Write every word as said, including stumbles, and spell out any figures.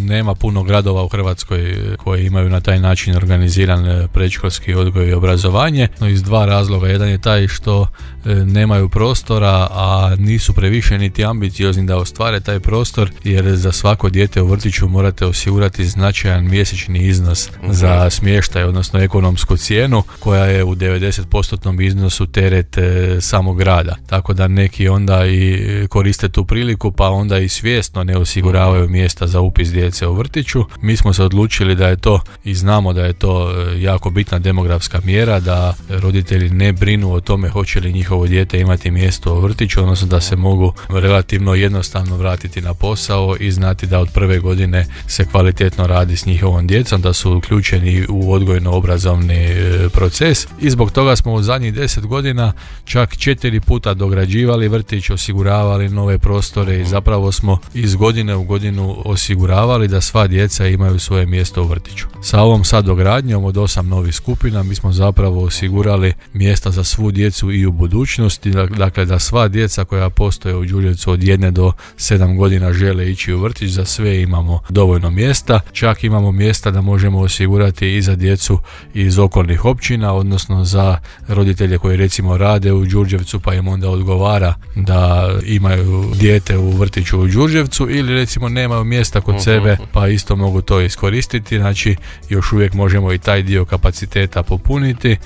nema puno gradova u Hrvatskoj koji imaju na taj način organiziran predškolski odgoj i obrazovanje, no iz dva razloga. Jedan je taj što nemaju prostora, a nisu previše niti ambiciozni da ostvare taj prostor, jer za svako dijete u vrtiću morate osigurati značajan mjesečni iznos mm-hmm. za smještaj, odnosno ekonomsku cijenu koja je u devedeset posto iznosu teret e, samog grada. Tako da neki onda i koriste tu priliku, pa onda i svjesno ne osiguravaju mjesta za upis djece u vrtiću. Mi smo se odlučili da je to, i znamo da je to jako bitna demografska mjera, da roditelji ne brinu o tome hoće li njihovo dijete imati mjesto u vrtiću, odnosno da se mogu relativno jednostavno vratiti na posao i znati da od prve godine se kvalitetno radi s njihovom djecom, da su uključeni u odgojno-obrazovni proces. I zbog toga smo u zadnjih deset godina čak četiri puta dograđivali vrtić, osiguravali nove prostore i zapravo smo iz godine u godinu osiguravali da sva djeca imaju svoje mjesto u vrtiću. Sa ovom sad dogradnjom od osam novih skupina mi smo zapravo osigurali mjesta za svu djecu i u budućnosti, dakle da sva djeca koja postoje u Đurđevcu od jedne do sedam godina žele ići u vrtić, za sve imamo dovoljno mjesta, čak imamo mjesta da možemo osigurati i za djecu iz okolnih općina, odnosno za roditelje koji recimo rade u Đurđevcu pa im onda odgovara da imaju dijete u vrtiću u Đurđevcu, ili recimo nemaju mjesta kod sebe pa isto mogu to iskoristiti. Znači još uvijek možemo i taj dio kapaciteta popuniti.